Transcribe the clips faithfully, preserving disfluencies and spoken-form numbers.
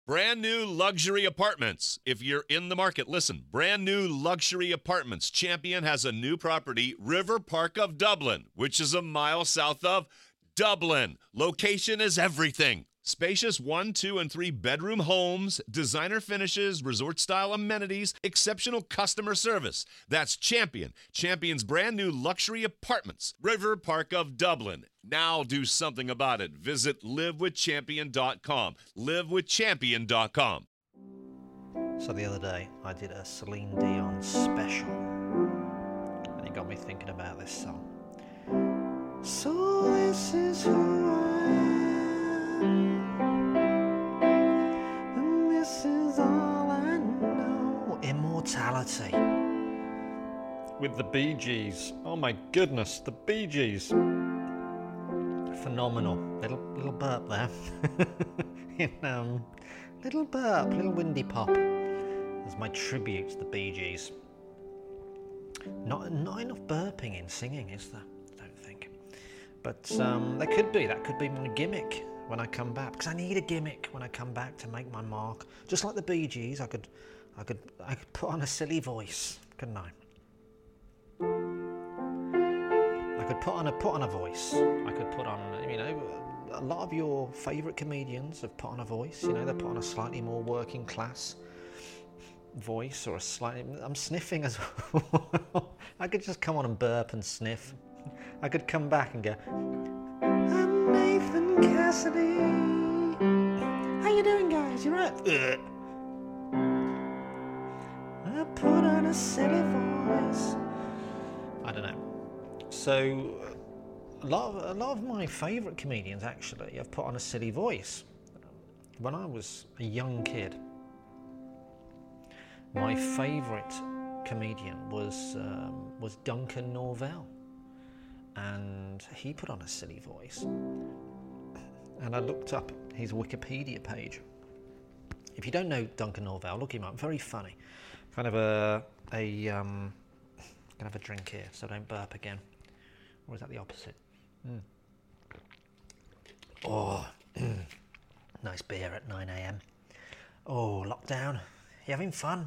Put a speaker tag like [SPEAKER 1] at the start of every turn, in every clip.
[SPEAKER 1] Brand new luxury apartments. If you're in the market, listen. Brand new luxury apartments. Champion has a new property, River Park of Dublin, which is a mile south of Dublin. Location is everything. Spacious one, two, and three bedroom homes, designer finishes, resort-style amenities, exceptional customer service. That's Champion. Champion's brand new luxury apartments. River Park of Dublin. Now do something about it. Visit live with champion dot com. live with champion dot com.
[SPEAKER 2] So the other day, I did a Celine Dion special, and it got me thinking about this song. So this is who I am, and this is all I know. Immortality. With the Bee Gees. Oh my goodness, the Bee Gees. Phenomenal. Little little burp there. In, um, little burp, little windy pop. As my tribute to the Bee Gees. Not not enough burping in singing, is there? I don't think. But um, there could be. That could be my gimmick when I come back. Because I need a gimmick when I come back to make my mark. Just like the Bee Gees, I could, I could, I could put on a silly voice, couldn't I? I could put on a put on a voice. I could put on, you know, a lot of your favourite comedians have put on a voice. You know, they put on a slightly more working class voice or a slightly. I'm sniffing as well. I could just come on and burp and sniff. I could come back and go, I'm Nathan Cassidy. How you doing, guys? You right? Ugh. I put on a silly voice. I don't know. So, a lot of, a lot of my favourite comedians actually have put on a silly voice. When I was a young kid, my favourite comedian was um, was Duncan Norvell, and he put on a silly voice. And I looked up his Wikipedia page. If you don't know Duncan Norvell, look him up. Very funny. Kind of a a um, gonna have a drink here, so don't burp again. Or is that the opposite? Mm. Oh, nice beer at nine a.m. Oh, lockdown. You having fun?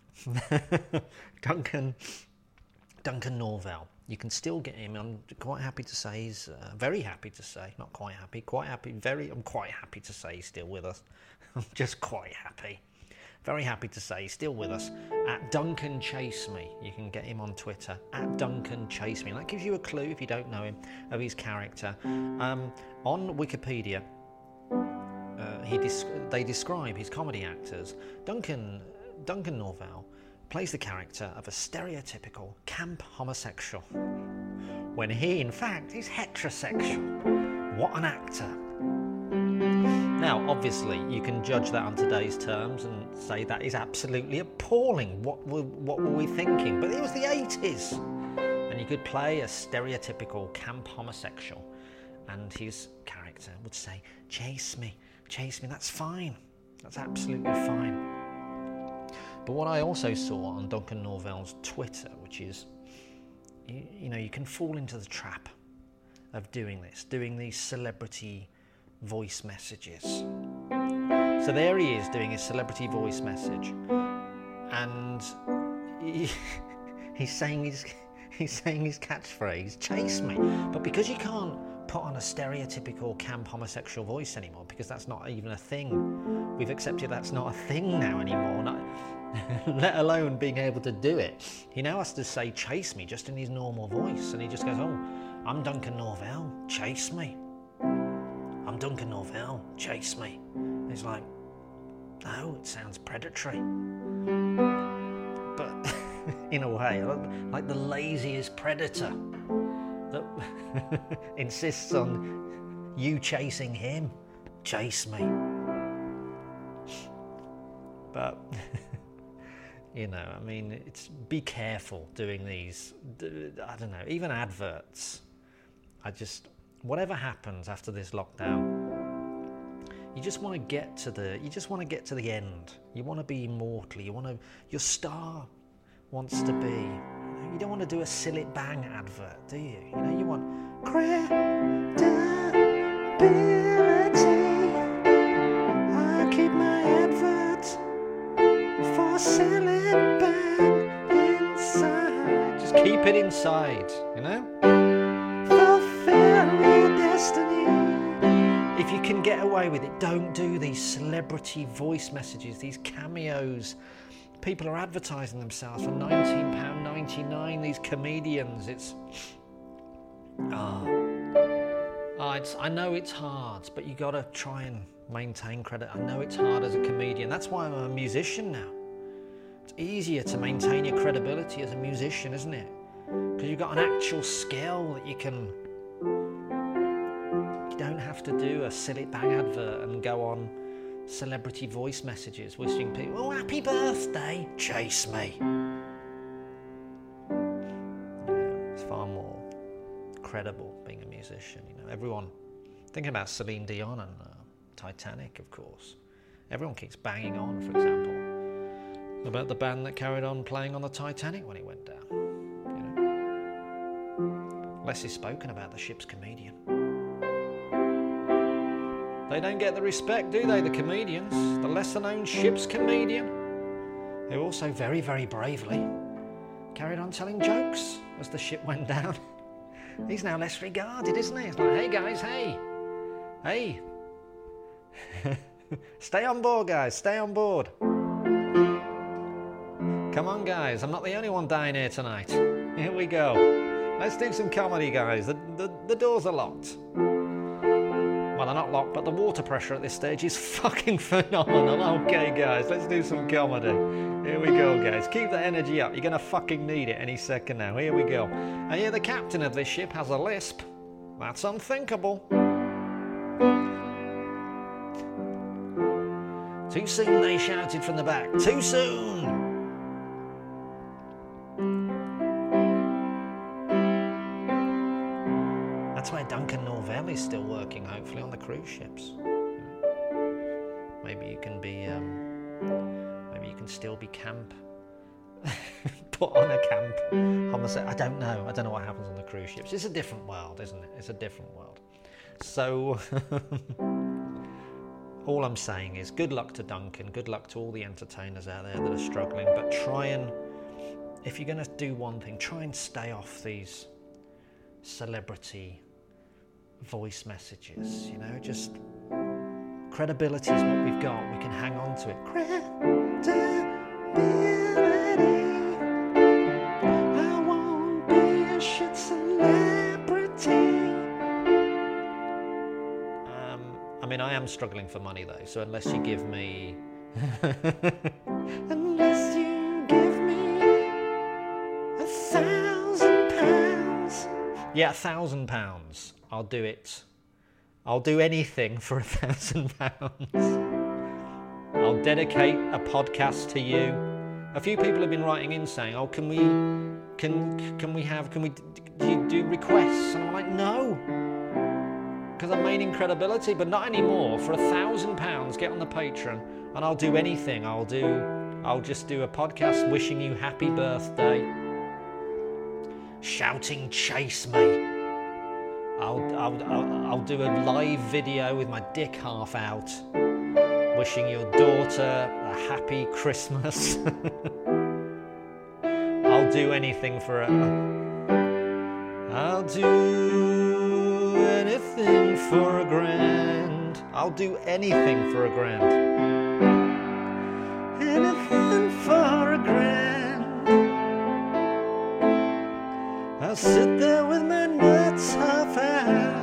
[SPEAKER 2] Duncan Duncan Norvell. You can still get him. I'm quite happy to say he's uh, very happy to say, not quite happy, quite happy, very, I'm quite happy to say he's still with us. I'm just quite happy. Very happy to say he's still with us. At Duncan Chase Me. You can get him on Twitter. At Duncan Chase Me. And that gives you a clue, if you don't know him, of his character. Um, on Wikipedia, uh, he desc- they describe his comedy actors. Duncan, Duncan Norvell plays the character of a stereotypical camp homosexual, when he, in fact, is heterosexual. What an actor. Now, obviously, you can judge that on today's terms and say that is absolutely appalling. What were, what were we thinking? But it was the eighties. And you could play a stereotypical camp homosexual, and his character would say, chase me, chase me, that's fine. That's absolutely fine. But what I also saw on Duncan Norvell's Twitter, which is, you, you know, you can fall into the trap of doing this, doing these celebrity voice messages. So there he is doing his celebrity voice message, and he, he's saying his he's saying his catchphrase, chase me. But because you can't put on a stereotypical camp homosexual voice anymore, because that's not even a thing, we've accepted that's not a thing now anymore, not, let alone being able to do it. He now has to say chase me just in his normal voice, and he just goes, oh, I'm Duncan Norvell, chase me. I'm Duncan Norvell, chase me. And he's like, no, it sounds predatory. But in a way, like the laziest predator that insists on you chasing him. Chase me. But, you know, I mean, it's be careful doing these, I don't know, even adverts. I just... Whatever happens after this lockdown, you just want to get to the you just want to get to the end. You want to be immortal. You want to your star wants to be. You know, you don't want to do a Sillet Bang advert, do you? You know, you want credibility. I keep my head keep it inside, you know? Fulfill your destiny. If you can get away with it, don't do these celebrity voice messages, these cameos. People are advertising themselves for nineteen pounds ninety-nine, these comedians. It's... Ah. Oh, it's, I know it's hard, but you got to try and maintain credit. I know it's hard as a comedian. That's why I'm a musician now. It's easier to maintain your credibility as a musician, isn't it? Because you've got an actual skill that you can... You don't have to do a silly bang advert and go on celebrity voice messages wishing people, oh, happy birthday, chase me. You know, it's far more credible being a musician. You know, everyone, thinking about Celine Dion and uh, Titanic, of course. Everyone keeps banging on, for example, about the band that carried on playing on the Titanic when it went down. You know? Less is spoken about the ship's comedian. They don't get the respect, do they, the comedians? The lesser-known ship's comedian, who also very, very bravely carried on telling jokes as the ship went down. He's now less regarded, isn't he? It's like, hey guys, hey, hey, stay on board, guys, stay on board. Come on, guys, I'm not the only one dying here tonight. Here we go. Let's do some comedy, guys. The, the, the doors are locked. Well, they're not locked, but the water pressure at this stage is fucking phenomenal. Okay, guys, let's do some comedy. Here we go, guys. Keep the energy up. You're going to fucking need it any second now. Here we go. I hear the captain of this ship has a lisp. That's unthinkable. Too soon, they shouted from the back. Too soon. That's why Duncan Norvell is still working, hopefully, on the cruise ships. Maybe you can be, um, maybe you can still be camp, put on a camp homicide. I don't know. I don't know what happens on the cruise ships. It's a different world, isn't it? It's a different world. So, all I'm saying is good luck to Duncan. Good luck to all the entertainers out there that are struggling. But try and, if you're going to do one thing, try and stay off these celebrity voice messages, you know, just credibility is what we've got. We can hang on to it. Credibility. I won't be a shit celebrity. Um, I mean, I am struggling for money though, so unless you give me unless you give me a thousand pounds. Yeah, a thousand pounds. I'll do it. I'll do anything for a thousand pounds. I'll dedicate a podcast to you. A few people have been writing in saying, "Oh, can we, can can we have, can we do, you do requests?" And I'm like, no, because I'm maintaining credibility, but not anymore. For a thousand pounds, get on the Patreon, and I'll do anything. I'll do. I'll just do a podcast wishing you happy birthday, shouting, "Chase me." I'll, I'll, I'll, I'll do a live video with my dick half out, wishing your daughter a happy Christmas. I'll do anything for a... I'll do anything for a grand. I'll do anything for a grand. Anything for a grand. I'll sit there with my nuts half out.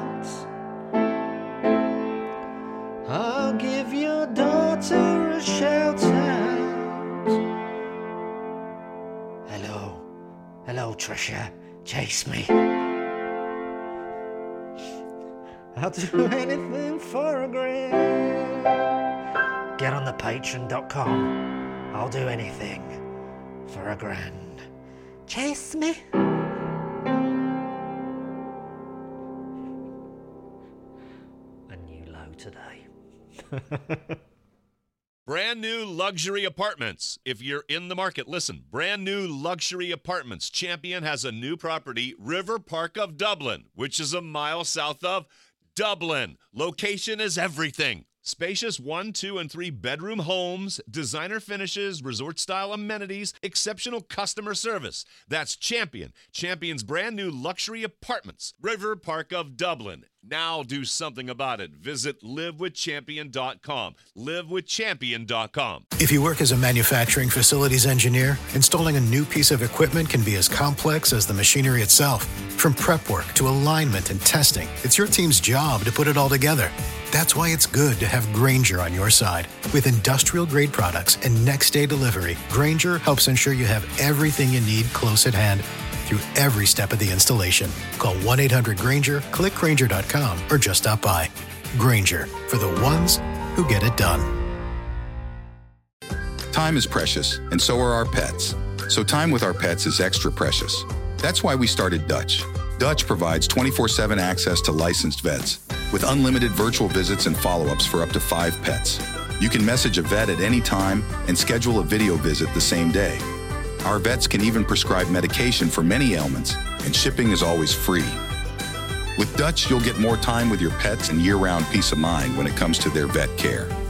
[SPEAKER 2] I'll give your daughter a shout out. Hello, hello Trisha, chase me. I'll do anything for a grand. Get on the patreon dot com. I'll do anything for a grand. Chase me. Today.
[SPEAKER 1] Brand new luxury apartments. If you're in the market, listen. Brand new luxury apartments. Champion has a new property, River Park of Dublin, which is a mile south of Dublin. Location is everything. Spacious one, two, and three bedroom homes, designer finishes, resort-style amenities, exceptional customer service. That's Champion. Champion's brand new luxury apartments. River Park of Dublin. Now do something about it. Visit live with champion dot com. live with champion dot com.
[SPEAKER 3] If you work as a manufacturing facilities engineer, installing a new piece of equipment can be as complex as the machinery itself. From prep work to alignment and testing, it's your team's job to put it all together. That's why it's good to have Grainger on your side. With industrial-grade products and next-day delivery, Grainger helps ensure you have everything you need close at hand through every step of the installation. Call one eight hundred Grainger, click Grainger dot com, or just stop by. Grainger, for the ones who get it done.
[SPEAKER 4] Time is precious, and so are our pets. So time with our pets is extra precious. That's why we started Dutch. Dutch provides twenty-four seven access to licensed vets with unlimited virtual visits and follow-ups for up to five pets. You can message a vet at any time and schedule a video visit the same day. Our vets can even prescribe medication for many ailments, and shipping is always free. With Dutch, you'll get more time with your pets and year-round peace of mind when it comes to their vet care.